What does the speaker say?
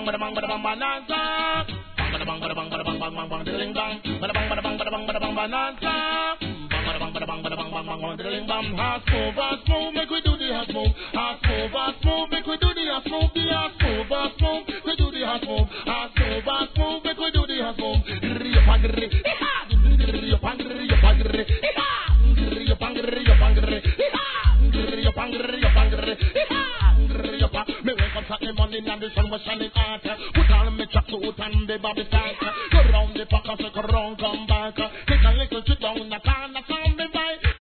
bang, bada bang, bada bang, bonanza. Bada bang, bada bang, bada bang, bang, bang, bang, diddling bang. Bada bang, bada bang, bada bang, bada bang, bonanza. Bada bang, bada bang, bada bang, bang, bang, bang, diddling bang. Heart move, make we do the heart move. Heart move, make we do the heart move. The heart move, we do the heart move. Heart move, make we do the heart move. Grrrr, pangre, ha, grrrr, pangre, pangre, ha, grrrr, pangre, pangre, ha, grrrr, pangre, ha. Me wake up Saturday morning and the sun was shining hot. Put on me track suit and the bobby start. Go round the park and circle round, come back.